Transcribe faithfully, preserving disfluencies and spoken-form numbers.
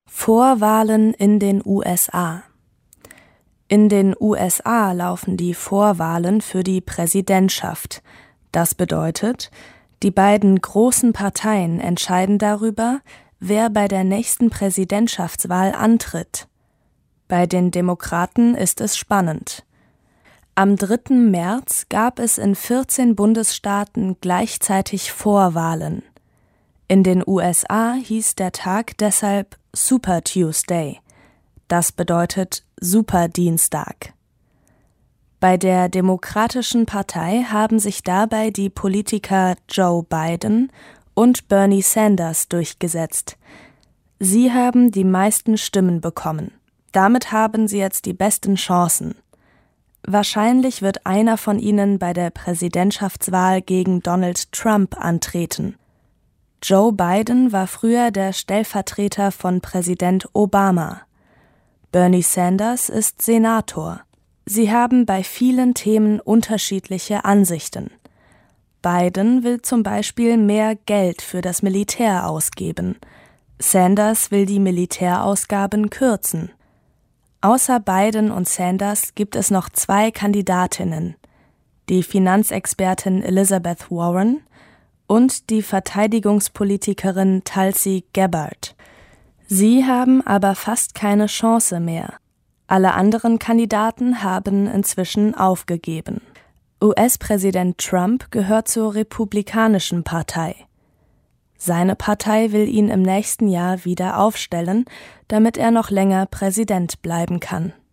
Vorwahlen in den U S A. In den U S A laufen die Vorwahlen für die Präsidentschaft. Das bedeutet, die beiden großen Parteien entscheiden darüber, wer bei der nächsten Präsidentschaftswahl antritt. Bei den Demokraten ist es spannend. Am dritten März gab es in vierzehn Bundesstaaten gleichzeitig Vorwahlen. In den U S A hieß der Tag deshalb Super Tuesday. Das bedeutet Superdienstag. Bei der Demokratischen Partei haben sich dabei die Politiker Joe Biden und Bernie Sanders durchgesetzt. Sie haben die meisten Stimmen bekommen. Damit haben sie jetzt die besten Chancen. Wahrscheinlich wird einer von ihnen bei der Präsidentschaftswahl gegen Donald Trump antreten. Joe Biden war früher der Stellvertreter von Präsident Obama. Bernie Sanders ist Senator. Sie haben bei vielen Themen unterschiedliche Ansichten. Biden will zum Beispiel mehr Geld für das Militär ausgeben. Sanders will die Militärausgaben kürzen. Außer Biden und Sanders gibt es noch zwei Kandidatinnen, die Finanzexpertin Elizabeth Warren und die Verteidigungspolitikerin Tulsi Gabbard. Sie haben aber fast keine Chance mehr. Alle anderen Kandidaten haben inzwischen aufgegeben. U S-Präsident Trump gehört zur Republikanischen Partei. Seine Partei will ihn im nächsten Jahr wieder aufstellen, damit er noch länger Präsident bleiben kann.